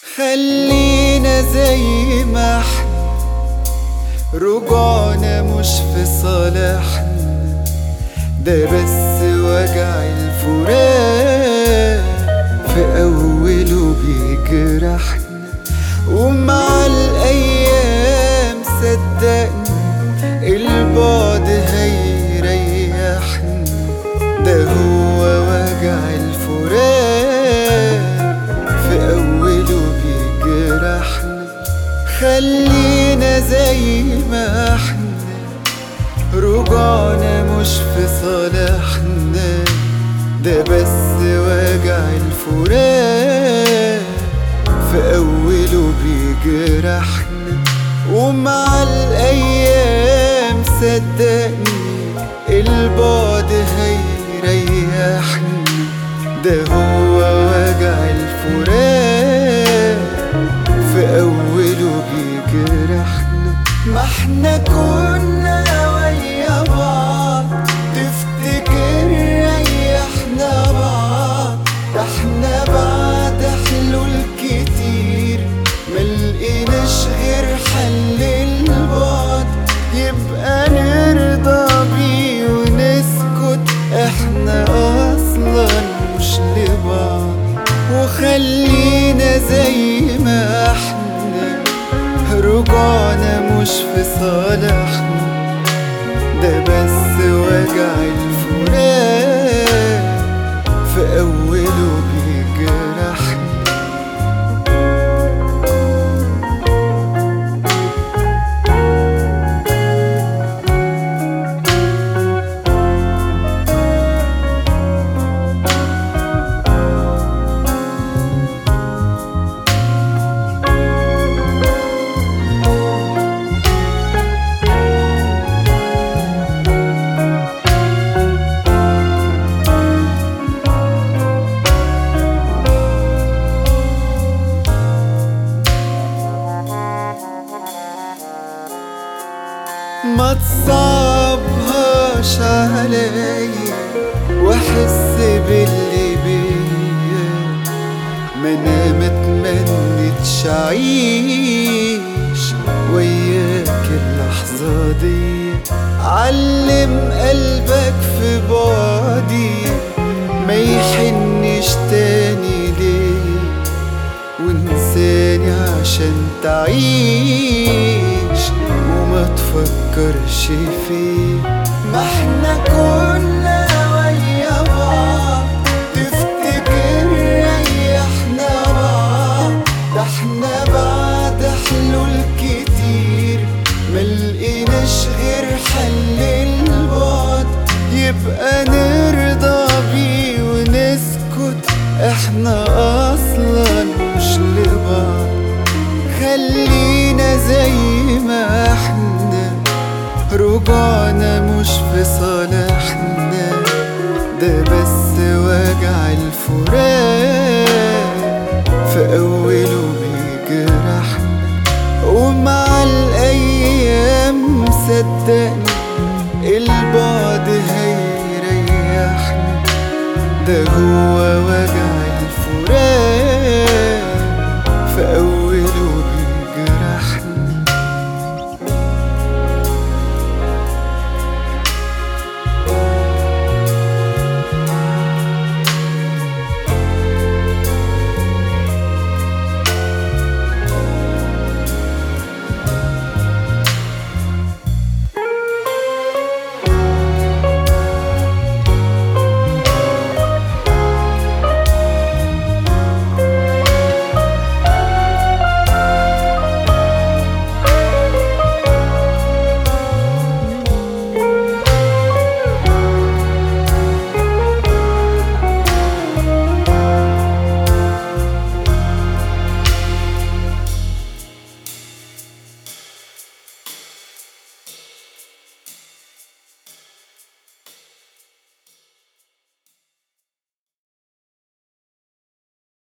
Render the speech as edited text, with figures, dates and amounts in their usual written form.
خلينا زي ما احنا، رجوعنا مش في صالحنا، ده بس وجع الفراق في أوله بيجرحنا، ومع الأيام صدقني البعد هيريحنا، ده هو وجع الفراق في أوله بيجرحنا. خلينا زي ما احنا، رجوعنا مش في صالحنا، ده بس وجع الفراق في أوله بيجرحنا، ومع الأيام صدقني البعد هيريحنا، ده هو وجع الفراق في أوله بيجرحنا. ما احنا كنا ويا بعض، تفتكر ريحنا بعض، ده احنا بعد حلول كتير ملقيناش غير حل البعد، يبقى نرضى بيه ونسكت، احنا اصلا مش لبعض. وخلينا زي ما احنا، رجوعنا مش في صالحنا، ده بس وجع الفراق في أوله بيجرحنا. ما تصعبهاش عليا واحس باللي بيا، ما انا متمنتش اعيش وياك اللحظة دي. علم قلبك في بعدي ما يحنش تاني ليه، وانساني عشان تعيش وما تفكرش فيه. ما احنا كنا ويا بعض، تفتكر ريحنا بعض، ده احنا بعد حلول كتير ملقيناش غير حل البعد، يبقى نرضى بيه ونسكت، احنا اصلا مش لبعض. خلينا زي ما احنا، رجوعنا مش في صالحنا، ده بس وجع الفراق في أوله بيجرحنا، ومع الأيام صدقني البعد هيريحنا، ده هو وجع